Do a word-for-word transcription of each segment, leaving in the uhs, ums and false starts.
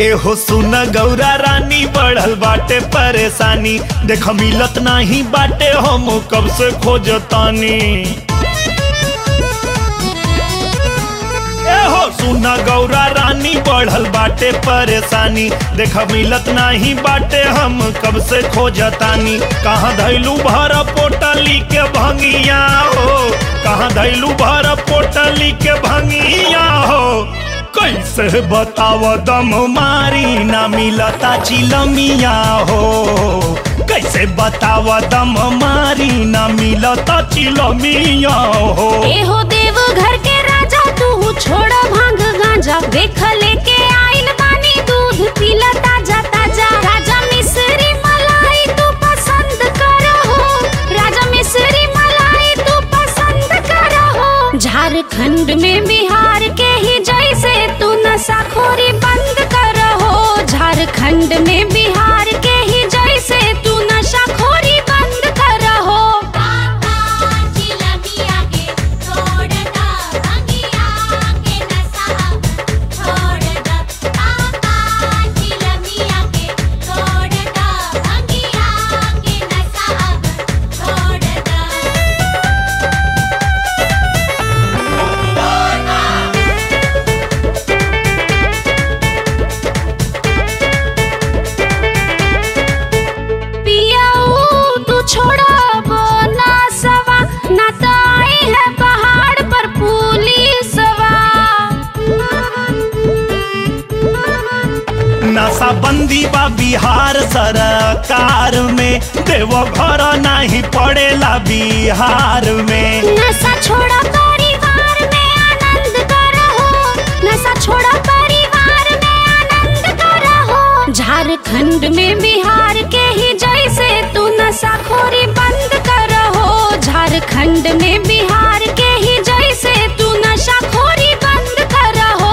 एहो सुन गौरा रानी बढ़ल बाटे परेशानी, देख मिलत नाही बाटे हम कब से खोजतानी। एहो सुन गौरा रानी बढ़ल बाटे परेशानी, देख मिलत नाही बाटे हम कब से खोजतानी। कहाँ धैलू भर पोटली के भंगिया हो, कहाँ धैलू भर पोटली के भंगिया हो। कैसे बताव दम मारी ना मिलता चिलमिया हो, कैसे बताव दम मारी ना मिलता चिलमिया हो। एहो देव घर के राजा तू छोड़ भांग गांजा, देख लेके आइल बानी दूध पीला ताजा ताजा। राजा मिश्री मलाई तू पसंद करहो, राजा मिश्री मलाई तू पसंद करहो। झारखंड में बिहार के ही जैसे तू नशाखोरी बंद करहो, झारखंड में बिहार के ही जैसे तू नशाखोरी बंद करहो। नशाबंदी बा बिहार सरकार में, देवघर नहीं पड़ेला बिहार में। नशा छोड़ा परिवार में आनंद करहो, नशा छोड़ा परिवार में आनंद करहो। झारखंड में बिहार के ही जैसे तू नशाखोरी बंद करहो, झारखंड में बिहार के ही जैसे तू नशाखोरी बंद करहो।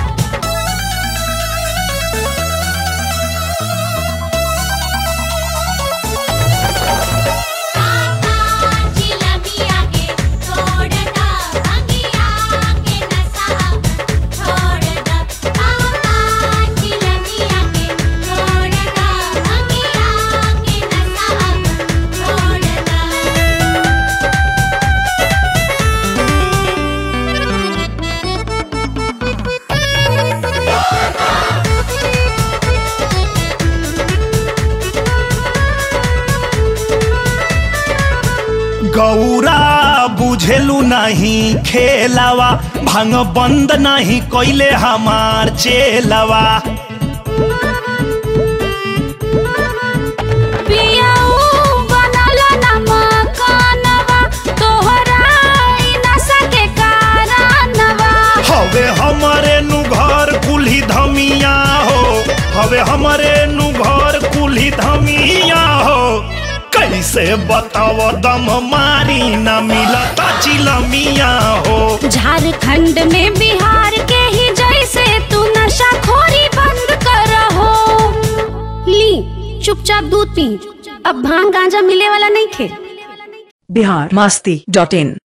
गौरा बुझेलू नहीं खेलावा, भांग बंद नहीं कोइले हमार चेलावा। हवे हमारे नु घर कुल्ही धमिया हो, हवे हमारे नु घर कुल्ही धमिया हो। कैसे बताव दम मारी ना मिलता चिलमिया हो। झारखंड में बिहार के ही जैसे तू नशाखोरी बंद करहो। ली चुपचाप दूध पी, अब भांग गांजा मिले वाला नहीं थे। बिहार मस्ती डॉट इन